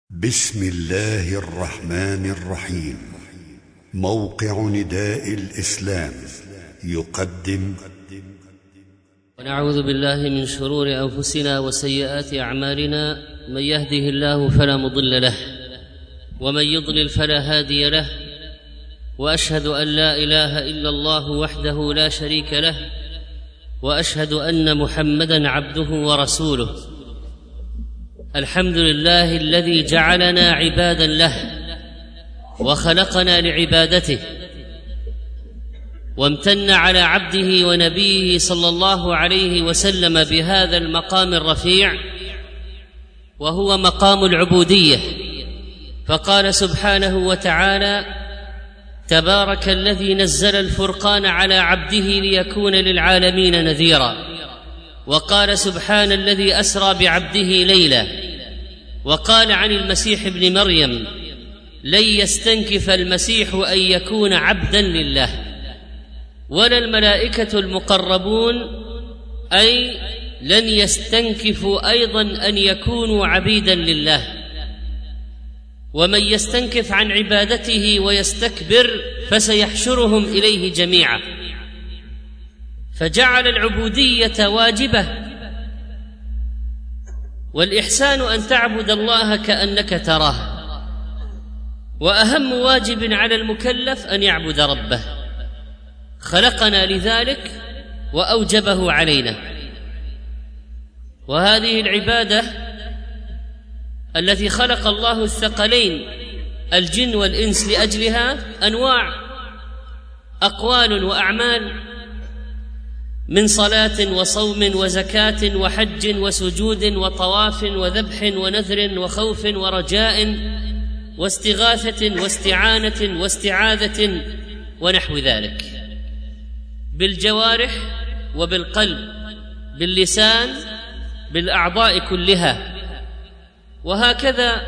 بسم الله الرحمن الرحيم. موقع نداء الإسلام يقدم. ونعوذ بالله من شرور أنفسنا وسيئات أعمالنا، من يهده الله فلا مضل له ومن يضلل فلا هادي له، وأشهد أن لا إله إلا الله وحده لا شريك له، وأشهد أن محمدًا عبده ورسوله. الحمد لله الذي جعلنا عباداً له وخلقنا لعبادته، وامتن على عبده ونبيه صلى الله عليه وسلم بهذا المقام الرفيع، وهو مقام العبودية. فقال سبحانه وتعالى: تبارك الذي نزل الفرقان على عبده ليكون للعالمين نذيرا. وقال سبحان الذي أسرى بعبده ليلا. وقال عن المسيح ابن مريم: لن يستنكف المسيح أن يكون عبدا لله، ولا الملائكة المقربون أي لن يستنكفوا أيضا أن يكونوا عبيدا لله. ومن يستنكف عن عبادته ويستكبر فسيحشرهم إليه جميعا. فجعل العبودية واجبة، والإحسان أن تعبد الله كأنك تراه. وأهم واجب على المكلف أن يعبد ربه، خلقنا لذلك وأوجبه علينا. وهذه العبادة التي خلق الله الثقلين الجن والإنس لأجلها أنواع، أقوال وأعمال، من صلاة وصوم وزكاة وحج وسجود وطواف وذبح ونذر وخوف ورجاء واستغاثة واستعانة واستعاذة ونحو ذلك، بالجوارح وبالقلب، باللسان، بالأعضاء كلها. وهكذا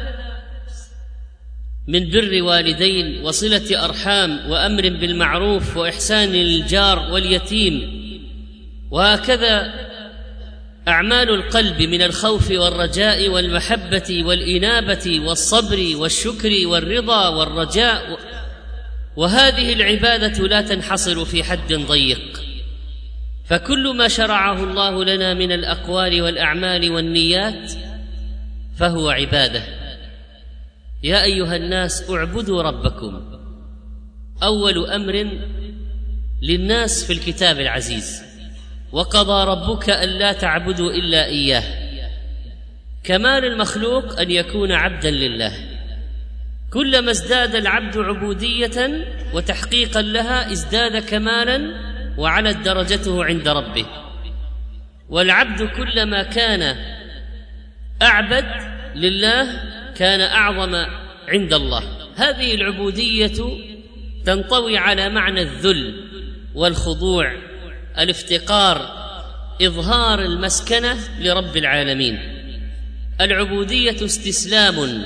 من بر والدين وصلة أرحام وأمر بالمعروف وإحسان للجار واليتيم. وهكذا أعمال القلب من الخوف والرجاء والمحبة والإنابة والصبر والشكر والرضا والرجاء. وهذه العبادة لا تنحصر في حد ضيق، فكل ما شرعه الله لنا من الأقوال والأعمال والنيات فهو عبادة. يا أيها الناس اعبدوا ربكم، أول أمر للناس في الكتاب العزيز: وقضى ربك ألا تعبدوا إلا إياه. كمال المخلوق أن يكون عبدا لله. كلما ازداد العبد عبودية وتحقيقا لها ازداد كمالا وعلت درجته عند ربه. والعبد كلما كان أعبد لله كان أعظم عند الله. هذه العبودية تنطوي على معنى الذل والخضوع، الافتقار، إظهار المسكنة لرب العالمين. العبودية استسلام،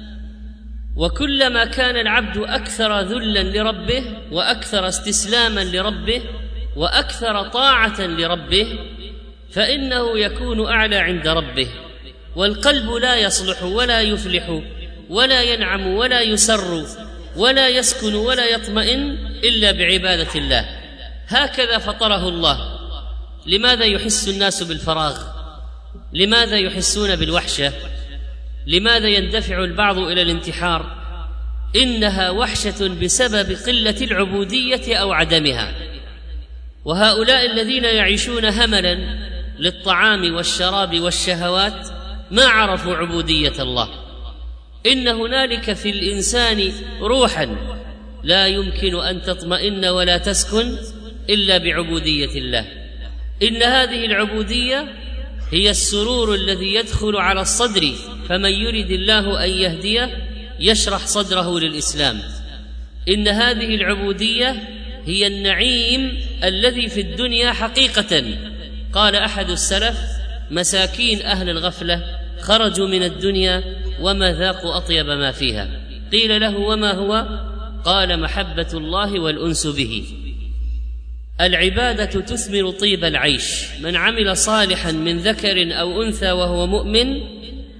وكلما كان العبد أكثر ذلا لربه وأكثر استسلاما لربه وأكثر طاعة لربه فإنه يكون أعلى عند ربه. والقلب لا يصلح ولا يفلح ولا ينعم ولا يسر ولا يسكن ولا يطمئن إلا بعبادة الله. هكذا فطره الله. لماذا يحس الناس بالفراغ؟ لماذا يحسون بالوحشة؟ لماذا يندفع البعض إلى الانتحار؟ إنها وحشة بسبب قلة العبودية أو عدمها. وهؤلاء الذين يعيشون هملا للطعام والشراب والشهوات ما عرفوا عبودية الله. إن هنالك في الإنسان روحا لا يمكن أن تطمئن ولا تسكن إلا بعبودية الله. إن هذه العبودية هي السرور الذي يدخل على الصدر، فمن يرد الله أن يهديه يشرح صدره للإسلام. إن هذه العبودية هي النعيم الذي في الدنيا حقيقة. قال أحد السلف: مساكين أهل الغفلة خرجوا من الدنيا وما ذاقوا أطيب ما فيها. قيل له: وما هو؟ قال: محبة الله والأنس به. العبادة تثمر طيب العيش. من عمل صالحا من ذكر أو أنثى وهو مؤمن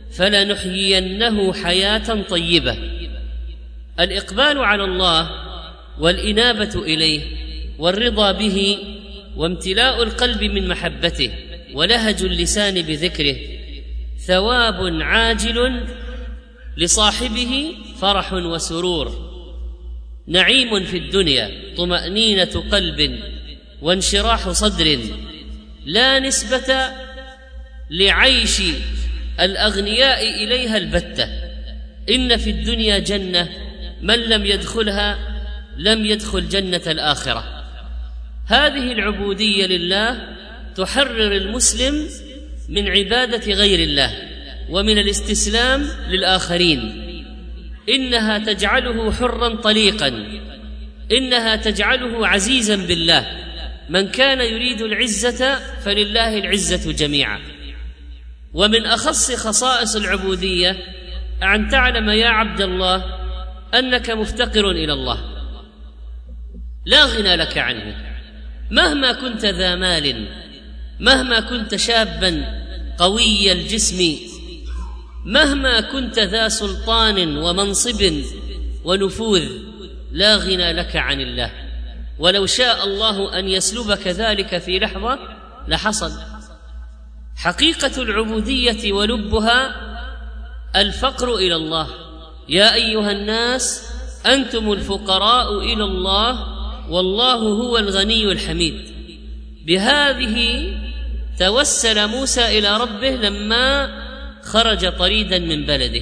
فلنحيينه حياة طيبة. الإقبال على الله والإنابة إليه والرضا به وامتلاء القلب من محبته ولهج اللسان بذكره ثواب عاجل لصاحبه، فرح وسرور، نعيم في الدنيا، طمأنينة قلب وانشراح صدر، لا نسبة لعيش الأغنياء إليها البتة. إن في الدنيا جنة، من لم يدخلها لم يدخل جنة الآخرة. هذه العبودية لله تحرر المسلم من عبادة غير الله ومن الاستسلام للآخرين. إنها تجعله حرا طليقا، إنها تجعله عزيزا بالله. من كان يريد العزة فلله العزة جميعا. ومن أخص خصائص العبودية أن تعلم يا عبد الله أنك مفتقر إلى الله، لا غنى لك عنه، مهما كنت ذا مال، مهما كنت شابا قوي الجسم، مهما كنت ذا سلطان ومنصب ونفوذ، لا غنى لك عن الله. ولو شاء الله أن يسلبك ذلك في لحظة لحصل. حقيقة العبودية ولبها الفقر إلى الله. يا أيها الناس أنتم الفقراء إلى الله والله هو الغني الحميد. بهذه توسل موسى إلى ربه لما خرج طريدا من بلده،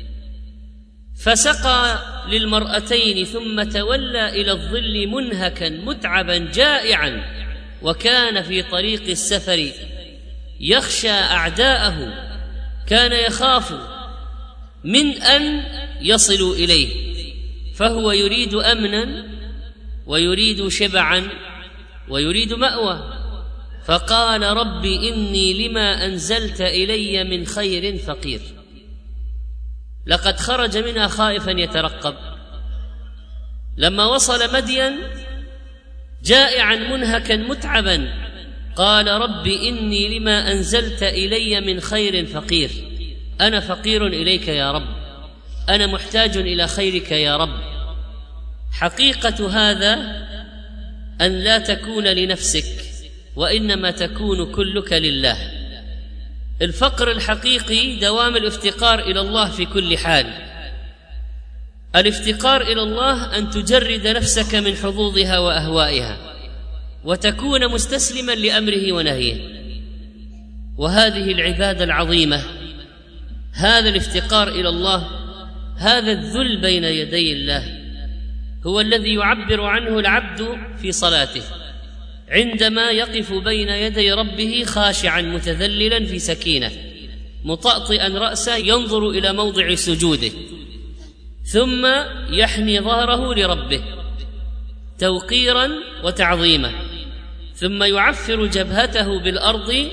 فسقى للمرأتين ثم تولى إلى الظل منهكا متعبا جائعا، وكان في طريق السفر يخشى أعداءه، كان يخاف من أن يصلوا إليه، فهو يريد أمنا ويريد شبعا ويريد مأوى. فقال رب إني لما أنزلت إلي من خير فقير. لقد خرج منها خائفا يترقب. لما وصل مدين جائعا منهكا متعبا قال رب إني لما أنزلت إلي من خير فقير. أنا فقير إليك يا رب، أنا محتاج إلى خيرك يا رب. حقيقة هذا أن لا تكون لنفسك وإنما تكون كلك لله. الفقر الحقيقي دوام الافتقار إلى الله في كل حال. الافتقار إلى الله أن تجرد نفسك من حظوظها وأهوائها وتكون مستسلما لأمره ونهيه. وهذه العبادة العظيمة، هذا الافتقار إلى الله، هذا الذل بين يدي الله، هو الذي يعبر عنه العبد في صلاته عندما يقف بين يدي ربه خاشعا متذللا في سكينة مطأطئا رأسه ينظر إلى موضع سجوده، ثم يحني ظهره لربه توقيرا وتعظيما، ثم يعفر جبهته بالأرض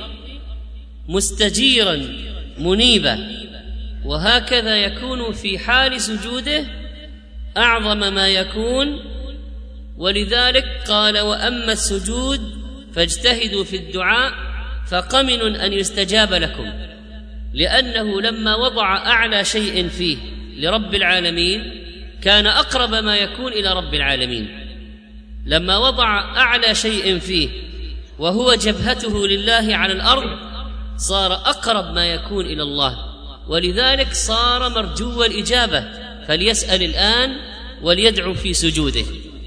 مستجيرا منيبا. وهكذا يكون في حال سجوده أعظم ما يكون. ولذلك قال وأما السجود فاجتهدوا في الدعاء فقمن أن يستجاب لكم، لأنه لما وضع أعلى شيء فيه لرب العالمين كان أقرب ما يكون إلى رب العالمين. لما وضع أعلى شيء فيه وهو جبهته لله على الأرض صار أقرب ما يكون إلى الله، ولذلك صار مرجو الإجابة، فليسأل الآن وليدعو في سجوده.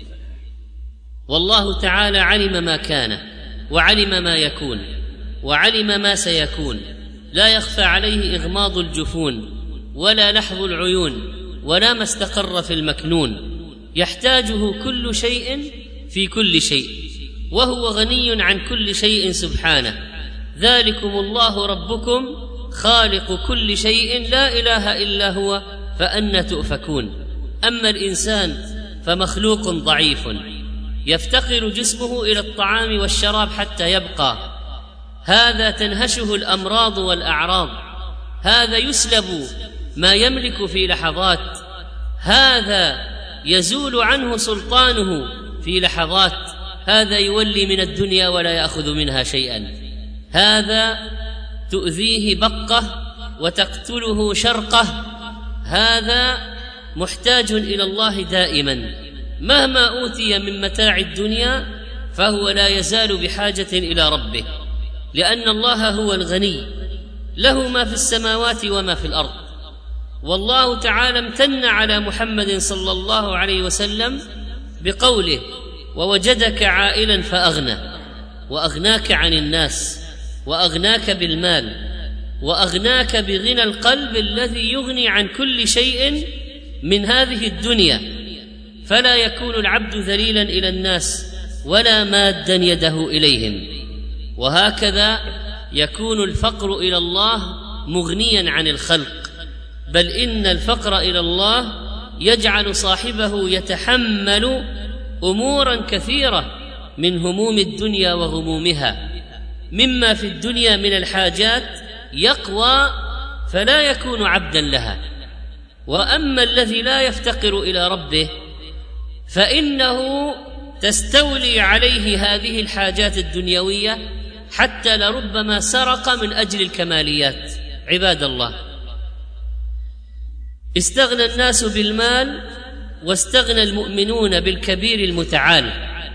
والله تعالى علم ما كان وعلم ما يكون وعلم ما سيكون، لا يخفى عليه إغماض الجفون ولا لحظ العيون ولا ما استقر في المكنون، يحتاجه كل شيء في كل شيء، وهو غني عن كل شيء سبحانه. ذلكم الله ربكم خالق كل شيء لا إله إلا هو فأنى تؤفكون. أما الإنسان فمخلوق ضعيف يفتقر جسمه إلى الطعام والشراب حتى يبقى، هذا تنهشه الأمراض والأعراض، هذا يسلب ما يملك في لحظات، هذا يزول عنه سلطانه في لحظات، هذا يولي من الدنيا ولا يأخذ منها شيئا، هذا تؤذيه بقة وتقتله شرقه، هذا محتاج إلى الله دائما، مهما أوتي من متاع الدنيا فهو لا يزال بحاجة إلى ربه، لأن الله هو الغني، له ما في السماوات وما في الأرض. والله تعالى امتن على محمد صلى الله عليه وسلم بقوله: ووجدك عائلا فأغنى، وأغناك عن الناس، وأغناك بالمال، وأغناك بغنى القلب الذي يغني عن كل شيء من هذه الدنيا، فلا يكون العبد ذليلا إلى الناس ولا مادا يده إليهم. وهكذا يكون الفقر إلى الله مغنيا عن الخلق، بل إن الفقر إلى الله يجعل صاحبه يتحمل أمورا كثيرة من هموم الدنيا وغمومها، مما في الدنيا من الحاجات يقوى فلا يكون عبدا لها. وأما الذي لا يفتقر إلى ربه فإنه تستولي عليه هذه الحاجات الدنيوية، حتى لربما سرق من أجل الكماليات. عباد الله، استغنى الناس بالمال واستغنى المؤمنون بالكبير المتعال،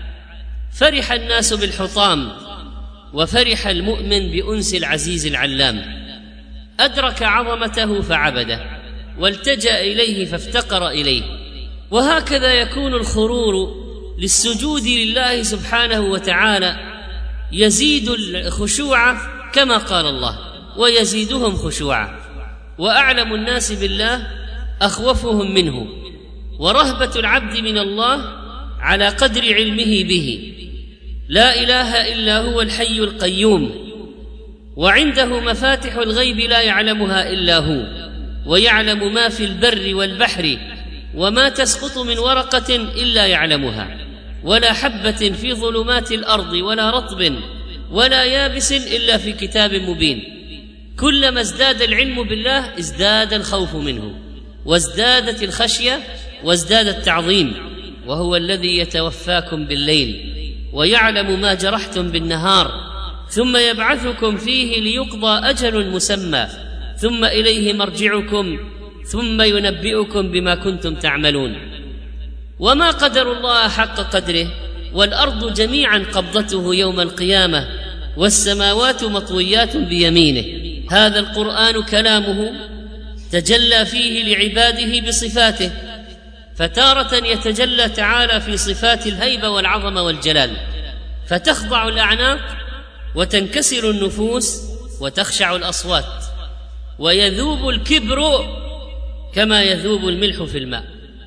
فرح الناس بالحطام وفرح المؤمن بأنس العزيز العلام، أدرك عظمته فعبده والتجأ إليه فافتقر إليه. وهكذا يكون الخرور للسجود لله سبحانه وتعالى يزيد الخشوع كما قال الله: ويزيدهم خشوعا. وأعلم الناس بالله أخوفهم منه، ورهبة العبد من الله على قدر علمه به. لا إله إلا هو الحي القيوم، وعنده مفاتح الغيب لا يعلمها إلا هو، ويعلم ما في البر والبحر، وما تسقط من ورقة إلا يعلمها، ولا حبة في ظلمات الأرض ولا رطب ولا يابس إلا في كتاب مبين. كلما ازداد العلم بالله ازداد الخوف منه، وازدادت الخشية، وازداد التعظيم. وهو الذي يتوفاكم بالليل ويعلم ما جرحتم بالنهار، ثم يبعثكم فيه ليقضى أجل مسمى، ثم إليه مرجعكم ثم ينبئكم بما كنتم تعملون. وما قدر الله حق قدره، والأرض جميعا قبضته يوم القيامة، والسماوات مطويات بيمينه. هذا القرآن كلامه تجلى فيه لعباده بصفاته، فتارة يتجلى تعالى في صفات الهيبة والعظمة والجلال، فتخضع الأعناق وتنكسر النفوس وتخشع الأصوات، ويذوب الكبر كما يذوب الملح في الماء.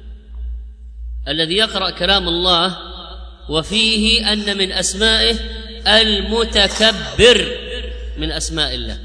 الذي يقرأ كلام الله وفيه أن من أسمائه المتكبر من أسماء الله،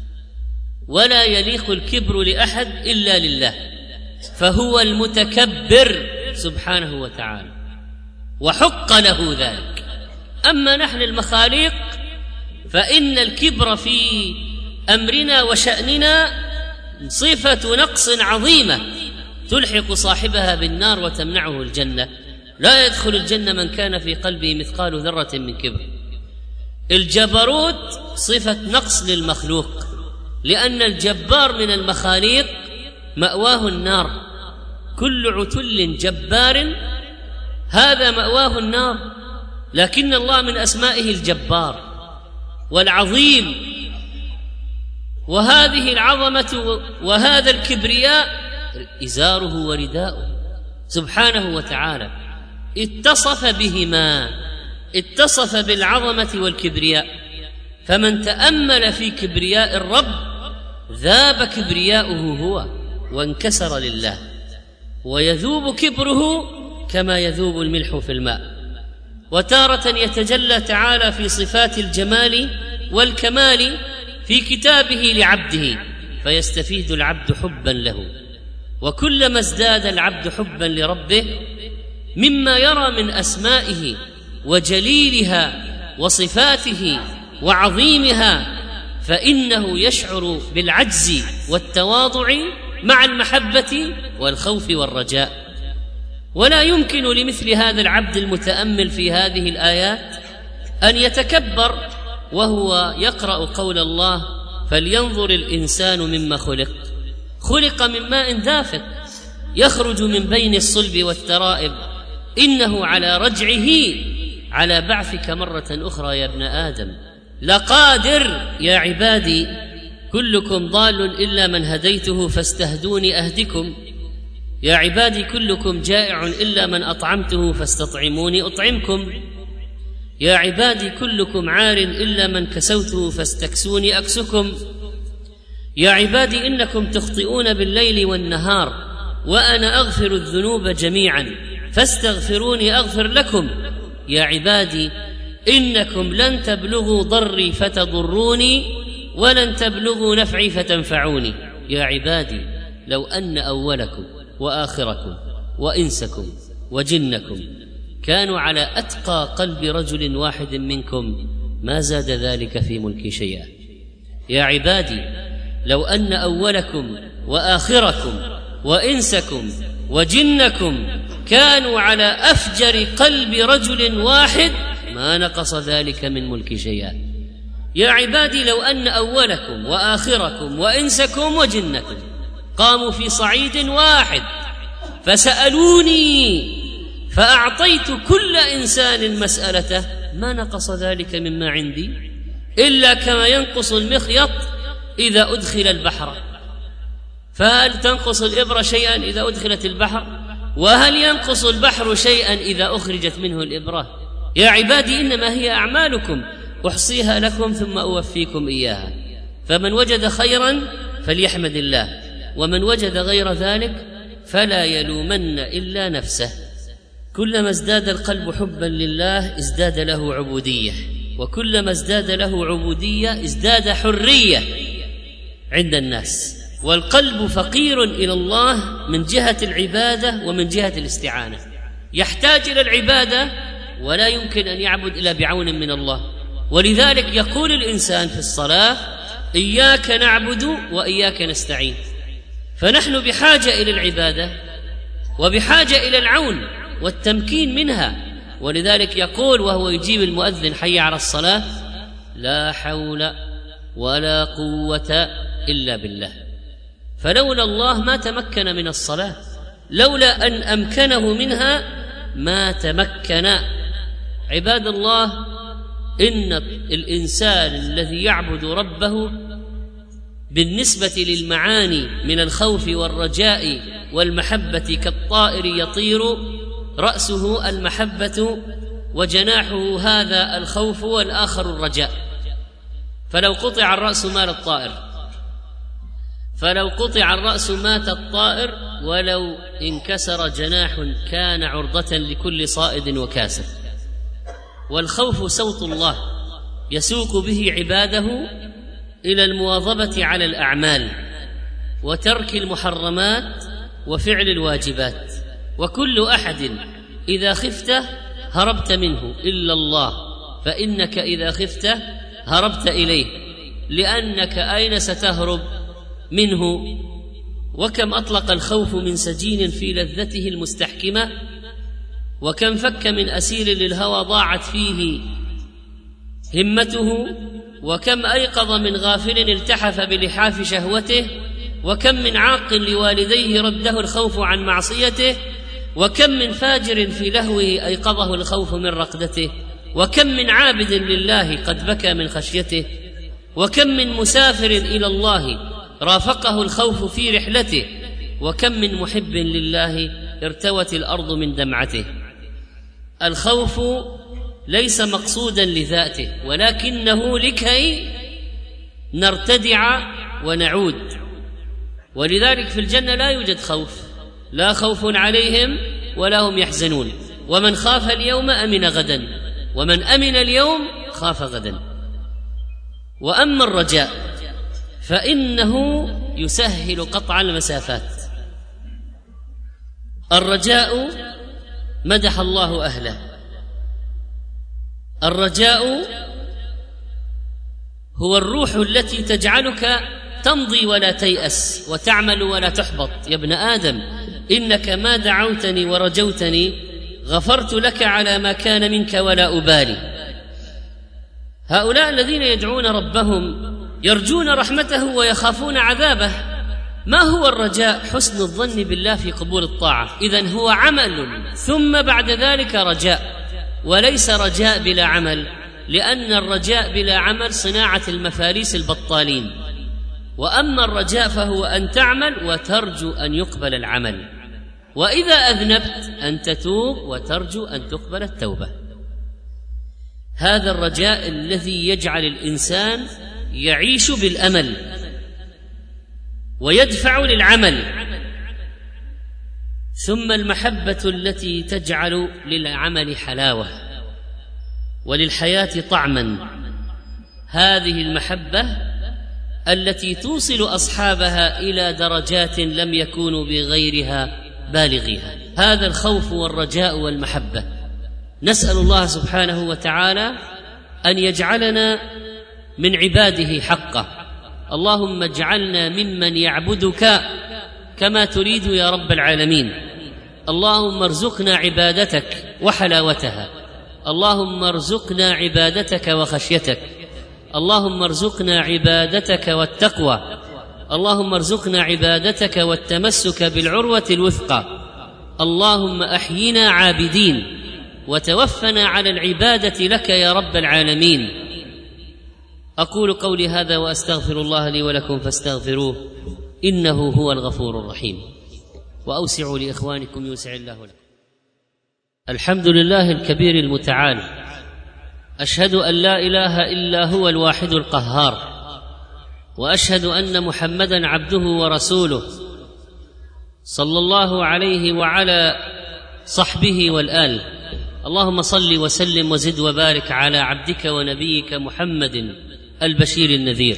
ولا يليق الكبر لأحد إلا لله، فهو المتكبر سبحانه وتعالى، وحق له ذلك. أما نحن المخاليق فإن الكبر في أمرنا وشأننا صفة نقص عظيمة تلحق صاحبها بالنار وتمنعه الجنة. لا يدخل الجنة من كان في قلبه مثقال ذرة من كبر. الجبروت صفة نقص للمخلوق، لأن الجبار من المخاليق مأواه النار. كل عتل جبار هذا مأواه النار، لكن الله من أسمائه الجبار والعظيم. وهذه العظمة وهذا الكبرياء إزاره ورداؤه سبحانه وتعالى، اتصف بهما، اتصف بالعظمة والكبرياء. فمن تأمل في كبرياء الرب ذاب كبرياؤه هو وانكسر لله، ويذوب كبره كما يذوب الملح في الماء. وتارة يتجلى تعالى في صفات الجمال والكمال في كتابه لعبده، فيستفيد العبد حبا له. وكلما ازداد العبد حبا لربه مما يرى من أسمائه وجليلها وصفاته وعظيمها، فإنه يشعر بالعجز والتواضع مع المحبة والخوف والرجاء. ولا يمكن لمثل هذا العبد المتأمل في هذه الآيات أن يتكبر وهو يقرأ قول الله: فلينظر الإنسان مما خلق من ماء دافق يخرج من بين الصلب والترائب إنه على رجعه على بعثك مرة أخرى يا ابن آدم لقادر. يا عبادي كلكم ضال إلا من هديته فاستهدوني أهدكم. يا عبادي كلكم جائع إلا من أطعمته فاستطعموني أطعمكم. يا عبادي كلكم عار إلا من كسوته فاستكسوني أكسكم. يا عبادي إنكم تخطئون بالليل والنهار وأنا أغفر الذنوب جميعا فاستغفروني أغفر لكم. يا عبادي إنكم لن تبلغوا ضري فتضروني ولن تبلغوا نفعي فتنفعوني. يا عبادي لو أن أولكم وآخركم وإنسكم وجنكم كانوا على أتقى قلب رجل واحد منكم ما زاد ذلك في ملكي شيئا. يا عبادي لو أن أولكم وآخركم وإنسكم وجنكم كانوا على أفجر قلب رجل واحد ما نقص ذلك من ملكي شيئا. يا عبادي لو أن أولكم وآخركم وإنسكم وجنكم قاموا في صعيد واحد فسألوني فأعطيت كل إنسان مسألته ما نقص ذلك مما عندي إلا كما ينقص المخيط إذا أدخل البحر. فهل تنقص الإبرة شيئا إذا أدخلت البحر؟ وهل ينقص البحر شيئا إذا أخرجت منه الإبرة؟ يا عبادي إنما هي أعمالكم أحصيها لكم ثم أوفيكم إياها. فمن وجد خيرا فليحمد الله ومن وجد غير ذلك فلا يلومن إلا نفسه. كلما ازداد القلب حبا لله ازداد له عبودية وكلما ازداد له عبودية ازداد حرية عند الناس. والقلب فقير إلى الله من جهة العبادة ومن جهة الاستعانة يحتاج إلى العبادة ولا يمكن أن يعبد إلا بعون من الله. ولذلك يقول الإنسان في الصلاة إياك نعبد وإياك نستعين. فنحن بحاجة إلى العبادة وبحاجة إلى العون والتمكين منها. ولذلك يقول وهو يجيب المؤذن حي على الصلاة لا حول ولا قوة إلا بالله. فلولا الله ما تمكن من الصلاة، لولا أن أمكنه منها ما تمكن. عباد الله إن الإنسان الذي يعبد ربه بالنسبة للمعاني من الخوف والرجاء والمحبة كالطائر يطير رأسه المحبة وجناحه هذا الخوف والآخر الرجاء. فلو قطع الرأس مات الطائر، فلو قطع الرأس مات الطائر، ولو انكسر جناح كان عرضة لكل صائد وكاسر. والخوف صوت الله يسوق به عباده إلى المواظبة على الأعمال وترك المحرمات وفعل الواجبات. وكل أحد إذا خفته هربت منه إلا الله، فإنك إذا خفته هربت إليه، لأنك أين ستهرب منه؟ وكم أطلق الخوف من سجين في لذته المستحكمة، وكم فك من أسير للهوى ضاعت فيه همته، وكم أيقظ من غافل التحف بلحاف شهوته، وكم من عاق لوالديه رده الخوف عن معصيته، وكم من فاجر في لهوه أيقظه الخوف من رقدته، وكم من عابد لله قد بكى من خشيته، وكم من مسافر إلى الله رافقه الخوف في رحلته، وكم من محب لله ارتوت الأرض من دمعته. الخوف ليس مقصودا لذاته، ولكنه لكي نرتدع ونعود. ولذلك في الجنة لا يوجد خوف، لا خوف عليهم ولا هم يحزنون. ومن خاف اليوم أمن غدا، ومن أمن اليوم خاف غدا. وأما الرجاء فإنه يسهل قطع المسافات. الرجاء مدح الله أهله. الرجاء هو الروح التي تجعلك تمضي ولا تيأس وتعمل ولا تحبط. يا ابن آدم إنك ما دعوتني ورجوتني غفرت لك على ما كان منك ولا أبالي. هؤلاء الذين يدعون ربهم يرجون رحمته ويخافون عذابه. ما هو الرجاء؟ حسن الظن بالله في قبول الطاعة. إذن هو عمل ثم بعد ذلك رجاء، وليس رجاء بلا عمل، لأن الرجاء بلا عمل صناعة المفاريس البطالين، وأما الرجاء فهو أن تعمل وترجو أن يقبل العمل، وإذا أذنبت أن تتوب وترجو أن تقبل التوبة. هذا الرجاء الذي يجعل الإنسان يعيش بالأمل ويدفع للعمل. ثم المحبة التي تجعل للعمل حلاوة وللحياة طعما، هذه المحبة التي توصل أصحابها إلى درجات لم يكونوا بغيرها بالغيها. هذا الخوف والرجاء والمحبة. نسأل الله سبحانه وتعالى أن يجعلنا من عباده حقه. اللهم اجعلنا ممن يعبدك كما تريد يا رب العالمين. اللهم ارزقنا عبادتك وحلاوتها، اللهم ارزقنا عبادتك وخشيتك، اللهم ارزقنا عبادتك والتقوى، اللهم ارزقنا عبادتك والتمسك بالعروة الوثقى. اللهم أحينا عابدين وتوفنا على العبادة لك يا رب العالمين. أقول قولي هذا وأستغفر الله لي ولكم فاستغفروه إنه هو الغفور الرحيم. وأوسعوا لإخوانكم يوسع الله لكم. الحمد لله الكبير المتعال، أشهد أن لا إله إلا هو الواحد القهار، وأشهد أن محمدًا عبده ورسوله صلى الله عليه وعلى صحبه والآل. اللهم صل وسلم وزد وبارك على عبدك ونبيك محمد البشير النذير،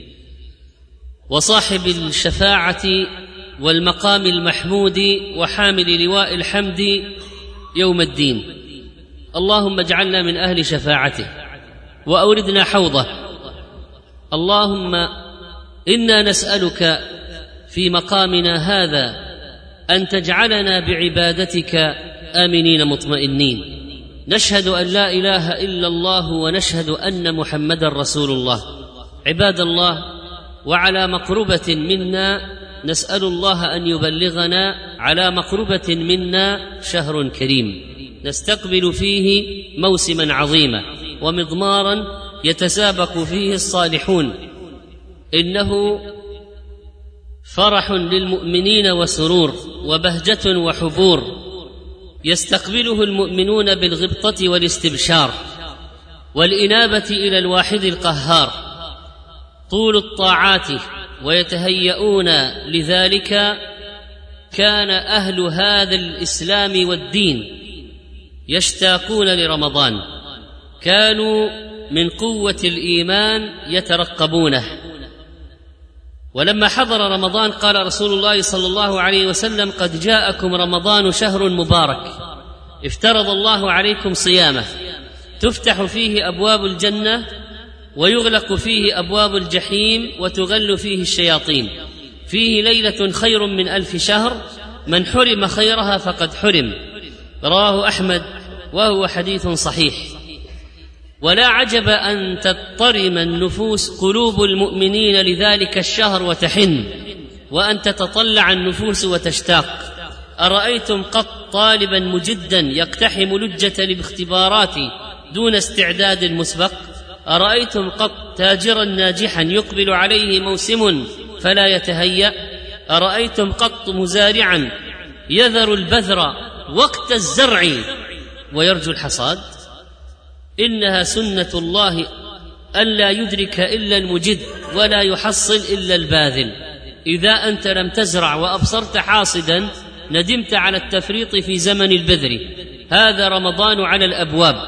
وصاحب الشفاعة والمقام المحمود وحامل لواء الحمد يوم الدين. اللهم اجعلنا من أهل شفاعته وأوردنا حوضه. اللهم إنا نسألك في مقامنا هذا أن تجعلنا بعبادتك آمنين مطمئنين، نشهد أن لا إله إلا الله ونشهد أن محمدا رسول الله. عباد الله، وعلى مقربة منا نسأل الله أن يبلغنا على مقربة منا شهر كريم نستقبل فيه موسما عظيما ومضمارا يتسابق فيه الصالحون. إنه فرح للمؤمنين وسرور وبهجة وحبور يستقبله المؤمنون بالغبطة والاستبشار والإنابة إلى الواحد القهار، طول الطاعات ويتهيئون لذلك. كان أهل هذا الإسلام والدين يشتاقون لرمضان، كانوا من قوة الإيمان يترقبونه. ولما حضر رمضان قال رسول الله صلى الله عليه وسلم: قد جاءكم رمضان شهر مبارك افترض الله عليكم صيامه، تفتح فيه أبواب الجنة ويغلق فيه أبواب الجحيم وتغل فيه الشياطين، فيه ليلة خير من 1000 شهر، من حرم خيرها فقد حرم. رواه أحمد وهو حديث صحيح. ولا عجب أن تضطرم النفوس قلوب المؤمنين لذلك الشهر وتحن، وأن تتطلع النفوس وتشتاق. أرأيتم قط طالبا مجدا يقتحم لجة الاختبارات دون استعداد مسبق؟ أرأيتم قط تاجرا ناجحا يقبل عليه موسم فلا يتهيأ؟ أرأيتم قط مزارعا يذر البذر وقت الزرع ويرجو الحصاد؟ إنها سنة الله ألا يدرك إلا المجد ولا يحصل إلا الباذل. إذا أنت لم تزرع وأبصرت حاصدا ندمت على التفريط في زمن البذر. هذا رمضان على الأبواب،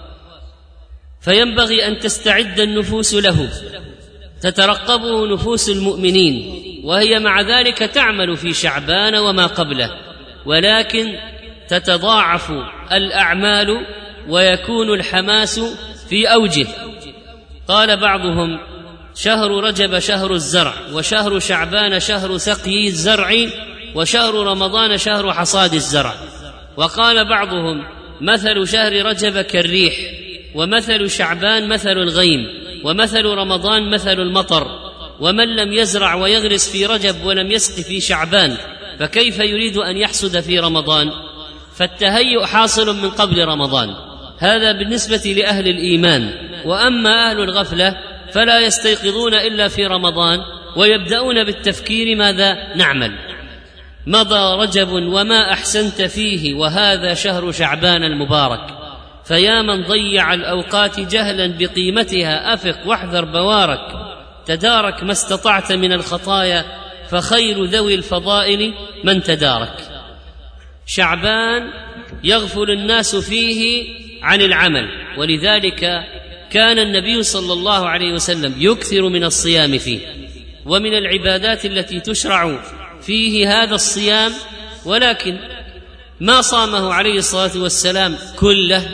فينبغي أن تستعد النفوس له، تترقبه نفوس المؤمنين، وهي مع ذلك تعمل في شعبان وما قبله، ولكن تتضاعف الأعمال ويكون الحماس في أوجه. قال بعضهم: شهر رجب شهر الزرع، وشهر شعبان شهر سقي الزرع، وشهر رمضان شهر حصاد الزرع. وقال بعضهم: مثل شهر رجب كالريح، ومثل شعبان مثل الغيم، ومثل رمضان مثل المطر، ومن لم يزرع ويغرس في رجب ولم يسق في شعبان فكيف يريد أن يحصد في رمضان؟ فالتهيؤ حاصل من قبل رمضان، هذا بالنسبة لأهل الإيمان. وأما أهل الغفلة فلا يستيقظون إلا في رمضان ويبدأون بالتفكير ماذا نعمل. مضى رجب وما أحسنت فيه وهذا شهر شعبان المبارك، فيا من ضيع الأوقات جهلا بقيمتها أفق واحذر بوارك، تدارك ما استطعت من الخطايا فخير ذوي الفضائل من تدارك. شعبان يغفل الناس فيه عن العمل، ولذلك كان النبي صلى الله عليه وسلم يكثر من الصيام فيه، ومن العبادات التي تشرع فيه هذا الصيام، ولكن ما صامه عليه الصلاة والسلام كله،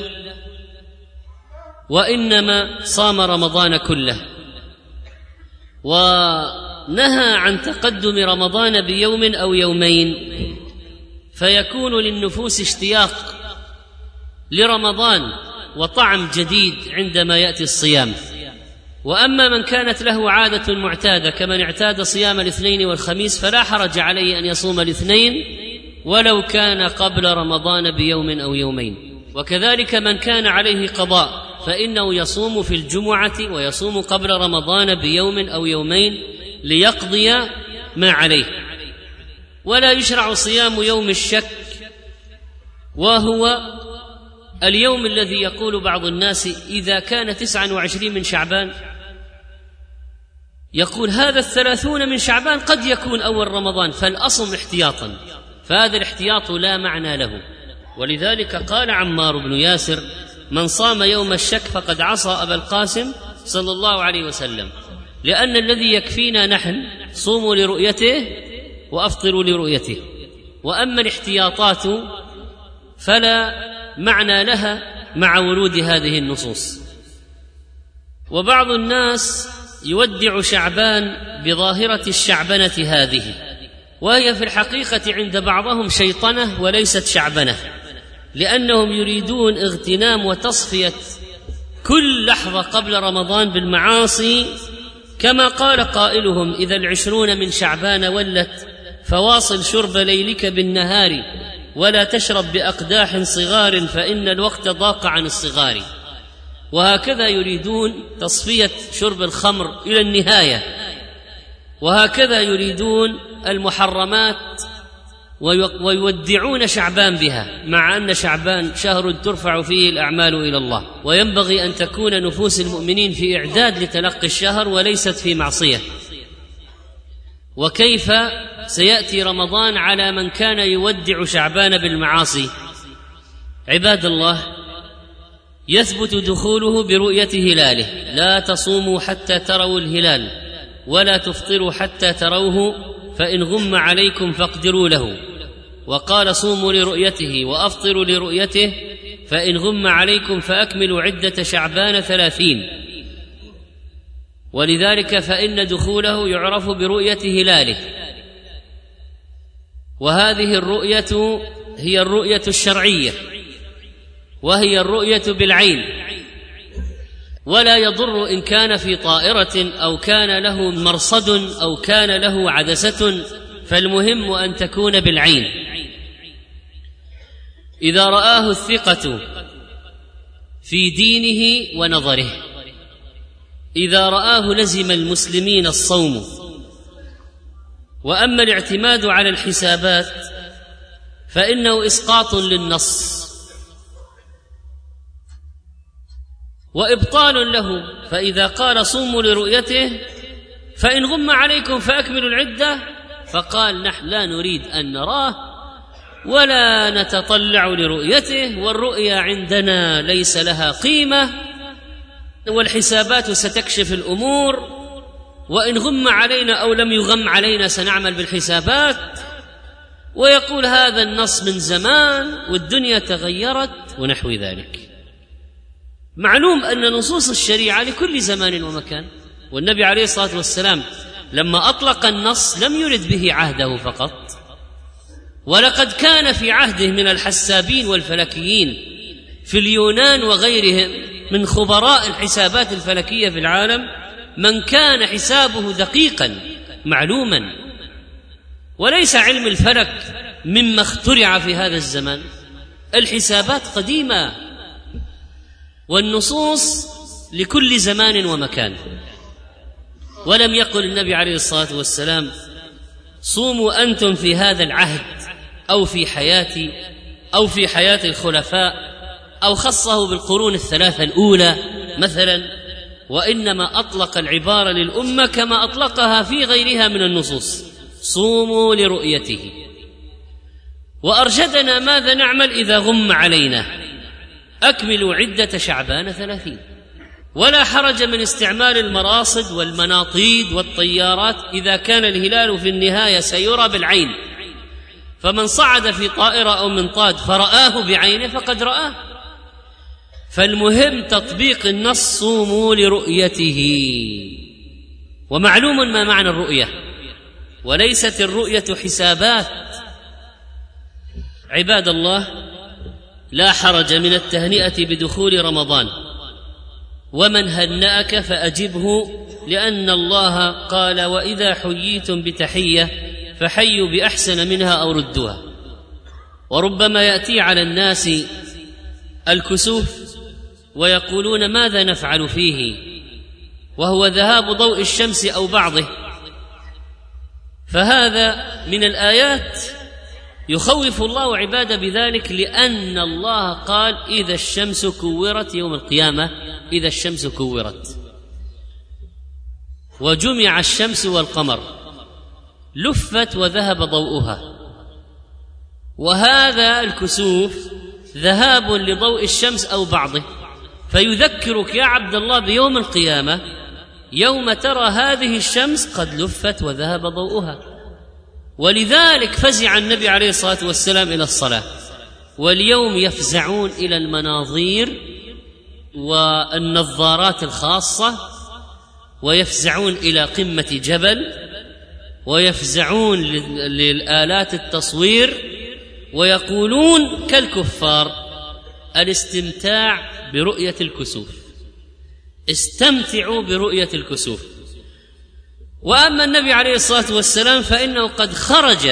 وإنما صام رمضان كله، ونهى عن تقدم رمضان بيوم أو يومين، فيكون للنفوس اشتياق لرمضان وطعم جديد عندما يأتي الصيام. وأما من كانت له عادة معتادة كمن اعتاد صيام الاثنين والخميس فلا حرج عليه أن يصوم الاثنين ولو كان قبل رمضان بيوم أو يومين. وكذلك من كان عليه قضاء فإنه يصوم في الجمعة ويصوم قبل رمضان بيوم أو يومين ليقضي ما عليه. ولا يشرع صيام يوم الشك، وهو اليوم الذي يقول بعض الناس إذا كان 29 من شعبان يقول هذا 30 من شعبان قد يكون أول رمضان فالأصم احتياطا، فهذا الاحتياط لا معنى له. ولذلك قال عمار بن ياسر من صام يوم الشك فقد عصى أبا القاسم صلى الله عليه وسلم، لأن الذي يكفينا نحن صوموا لرؤيته وأفطروا لرؤيته، وأما الاحتياطات فلا معنى لها مع ورود هذه النصوص. وبعض الناس يودع شعبان بظاهرة الشعبنة هذه، وهي في الحقيقة عند بعضهم شيطنة وليست شعبنة، لأنهم يريدون اغتنام وتصفية كل لحظة قبل رمضان بالمعاصي، كما قال قائلهم إذا 20 من شعبان ولت فواصل شرب ليلك بالنهار ولا تشرب بأقداح صغار فإن الوقت ضاق عن الصغار. وهكذا يريدون تصفية شرب الخمر إلى النهاية، وهكذا يريدون المحرمات ويودعون شعبان بها، مع أن شعبان شهر ترفع فيه الأعمال إلى الله، وينبغي أن تكون نفوس المؤمنين في إعداد لتلقي الشهر وليست في معصية. وكيف سيأتي رمضان على من كان يودع شعبان بالمعاصي؟ عباد الله، يثبت دخوله برؤية هلاله، لا تصوموا حتى تروا الهلال ولا تفطروا حتى تروه فإن غم عليكم فاقدروا له. وقال صوموا لرؤيته وأفطروا لرؤيته فإن غم عليكم فأكملوا عدة شعبان 30. ولذلك فإن دخوله يعرف برؤية هلاله، وهذه الرؤية هي الرؤية الشرعية، وهي الرؤية بالعين، ولا يضر إن كان في طائرة أو كان له مرصد أو كان له عدسة، فالمهم أن تكون بالعين. إذا رآه الثقة في دينه ونظره، إذا رآه لزم المسلمين الصوم. وأما الاعتماد على الحسابات فإنه إسقاط للنص وإبطال له، فإذا قال صوموا لرؤيته فإن غم عليكم فأكملوا العدة، فقال نحن لا نريد أن نراه ولا نتطلع لرؤيته، والرؤيا عندنا ليس لها قيمة، والحسابات ستكشف الأمور، وإن غم علينا أو لم يغم علينا سنعمل بالحسابات. ويقول هذا النص من زمان والدنيا تغيرت ونحو ذلك. معلوم أن نصوص الشريعة لكل زمان ومكان، والنبي عليه الصلاة والسلام لما أطلق النص لم يرد به عهده فقط، ولقد كان في عهده من الحسابين والفلكيين في اليونان وغيرهم من خبراء الحسابات الفلكية في العالم من كان حسابه دقيقا معلوما. وليس علم الفلك مما اخترع في هذا الزمان، الحسابات قديمة، والنصوص لكل زمان ومكان. ولم يقل النبي عليه الصلاة والسلام صوموا أنتم في هذا العهد أو في حياتي أو في حياة الخلفاء، أو خصه بالقرون الثلاثة الأولى مثلا، وإنما أطلق العبارة للأمة كما أطلقها في غيرها من النصوص: صوموا لرؤيته. وأرشدنا ماذا نعمل إذا غم علينا: أكملوا عدة شعبان 30. ولا حرج من استعمال المراصد والمناطيد والطيارات إذا كان الهلال في النهاية سيرى بالعين، فمن صعد في طائرة أو منطاد فرآه بعينه فقد رآه. فالمهم تطبيق النص: صوموا لرؤيته. ومعلوم ما معنى الرؤية، وليست الرؤية حسابات. عباد الله، لا حرج من التهنئة بدخول رمضان، ومن هنأك فأجبه، لأن الله قال: وإذا حييتم بتحية فحيوا بأحسن منها أو ردوها. وربما يأتي على الناس الكسوف ويقولون ماذا نفعل فيه، وهو ذهاب ضوء الشمس أو بعضه، فهذا من الآيات يخوف الله عباده بذلك، لأن الله قال: إذا الشمس كورت يوم القيامة، إذا الشمس كورت، وجمع الشمس والقمر، لفت وذهب ضوءها. وهذا الكسوف ذهاب لضوء الشمس أو بعضه، فيذكرك يا عبد الله بيوم القيامة يوم ترى هذه الشمس قد لفت وذهب ضوءها. ولذلك فزع النبي عليه الصلاة والسلام إلى الصلاة. واليوم يفزعون إلى المناظير والنظارات الخاصة، ويفزعون إلى قمة جبل، ويفزعون للآلات التصوير، ويقولون كالكفار: الاستمتاع برؤية الكسوف، استمتعوا برؤية الكسوف. وأما النبي عليه الصلاة والسلام فإنه قد خرج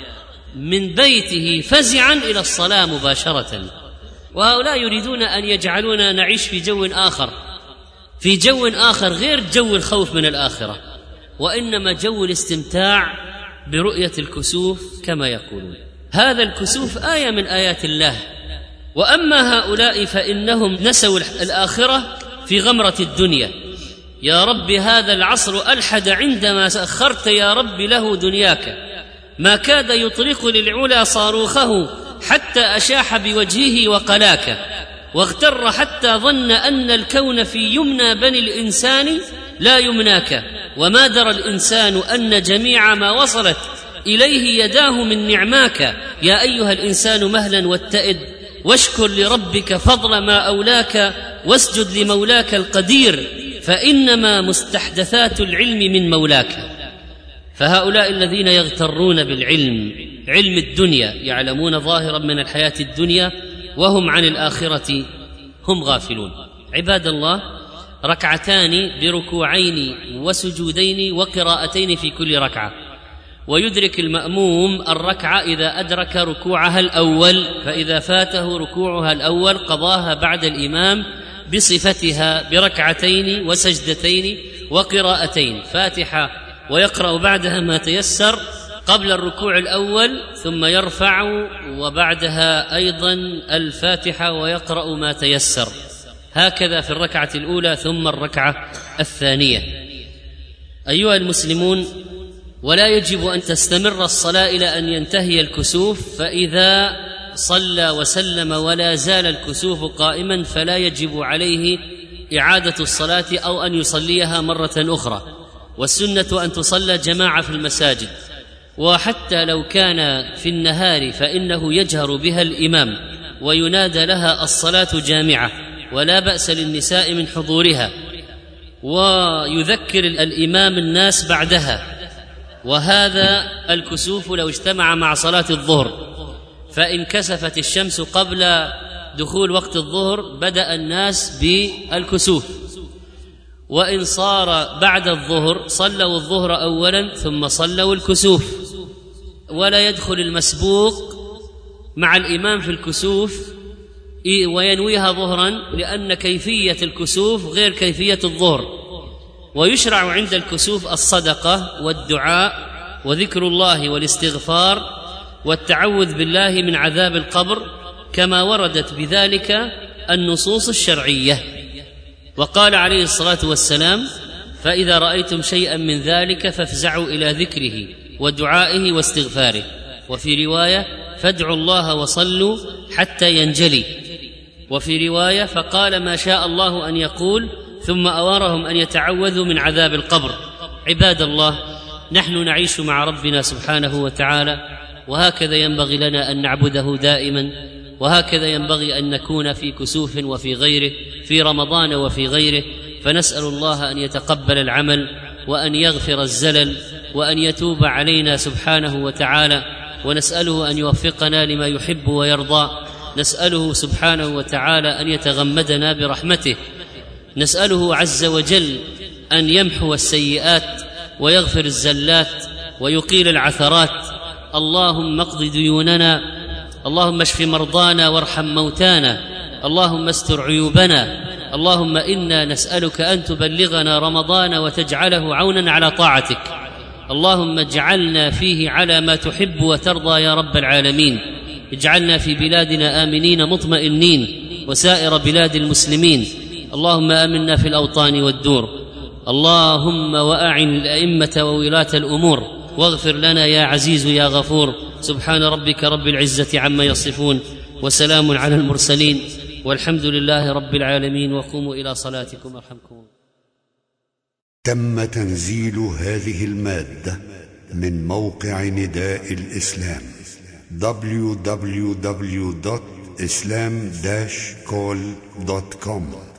من بيته فزعا إلى الصلاة مباشرة. وهؤلاء يريدون أن يجعلونا نعيش في جو آخر، في جو آخر غير جو الخوف من الآخرة، وإنما جو الاستمتاع برؤية الكسوف كما يقولون. هذا الكسوف آية من آيات الله. وأما هؤلاء فإنهم نسوا الآخرة في غمرة الدنيا. يا رب هذا العصر ألحد عندما سأخرت يا رب له دنياك، ما كاد يطلق للعلا صاروخه حتى أشاح بوجهه وقلاك، واغتر حتى ظن أن الكون في يمنى بني الإنسان لا يمناك، وما درى الإنسان أن جميع ما وصلت إليه يداه من نعماك. يا أيها الإنسان مهلا واتئد، واشكر لربك فضل ما أولاك، واسجد لمولاك القدير، فإنما مستحدثات العلم من مولاك. فهؤلاء الذين يغترون بالعلم، علم الدنيا، يعلمون ظاهرا من الحياة الدنيا وهم عن الآخرة هم غافلون. عباد الله، ركعتان بركوعين وسجودين وقراءتين في كل ركعة، ويدرك المأموم الركعة إذا أدرك ركوعها الأول، فإذا فاته ركوعها الأول قضاها بعد الإمام بصفتها بركعتين وسجدتين وقراءتين، فاتحة ويقرأ بعدها ما تيسر قبل الركوع الأول، ثم يرفع وبعدها أيضا الفاتحة ويقرأ ما تيسر، هكذا في الركعة الأولى ثم الركعة الثانية. أيها المسلمون، ولا يجب أن تستمر الصلاة إلى أن ينتهي الكسوف، فإذا صلى وسلم ولا زال الكسوف قائما فلا يجب عليه إعادة الصلاة أو أن يصليها مرة أخرى، والسنة أن تصلى جماعة في المساجد. وحتى لو كان في النهار فإنه يجهر بها الإمام وينادى لها الصلاة جامعة، ولا بأس للنساء من حضورها، ويذكر الإمام الناس بعدها. وهذا الكسوف لو اجتمع مع صلاة الظهر، فإن كسفت الشمس قبل دخول وقت الظهر بدأ الناس بالكسوف، وإن صار بعد الظهر صلوا الظهر أولا ثم صلوا الكسوف، ولا يدخل المسبوق مع الإمام في الكسوف وينويها ظهرا، لأن كيفية الكسوف غير كيفية الظهر. ويشرع عند الكسوف الصدقة والدعاء وذكر الله والاستغفار والتعوذ بالله من عذاب القبر، كما وردت بذلك النصوص الشرعية. وقال عليه الصلاة والسلام: فإذا رأيتم شيئا من ذلك فافزعوا إلى ذكره ودعائه واستغفاره. وفي رواية: فادعوا الله وصلوا حتى ينجلي. وفي رواية: فقال ما شاء الله أن يقول، ثم أمرهم أن يتعوذوا من عذاب القبر. عباد الله، نحن نعيش مع ربنا سبحانه وتعالى، وهكذا ينبغي لنا أن نعبده دائما، وهكذا ينبغي أن نكون في كسوف وفي غيره، في رمضان وفي غيره. فنسأل الله أن يتقبل العمل وأن يغفر الزلل وأن يتوب علينا سبحانه وتعالى، ونسأله أن يوفقنا لما يحب ويرضى. نسأله سبحانه وتعالى أن يتغمدنا برحمته، نسأله عز وجل أن يمحو السيئات ويغفر الزلات ويقيل العثرات. اللهم اقض ديوننا، اللهم اشف مرضانا وارحم موتانا، اللهم استر عيوبنا. اللهم إنا نسألك أن تبلغنا رمضان وتجعله عونا على طاعتك. اللهم اجعلنا فيه على ما تحب وترضى يا رب العالمين. اجعلنا في بلادنا آمنين مطمئنين وسائر بلاد المسلمين. اللهم آمنا في الأوطان والدور. اللهم وأعن الأئمة وولاة الأمور، واغفر لنا يا عزيز يا غفور. سبحان ربك رب العزة عما يصفون، وسلام على المرسلين، والحمد لله رب العالمين. وقوموا إلى صلاتكم يرحمكم الله. تم تنزيل هذه المادة من موقع نداء الإسلام www.islam-call.com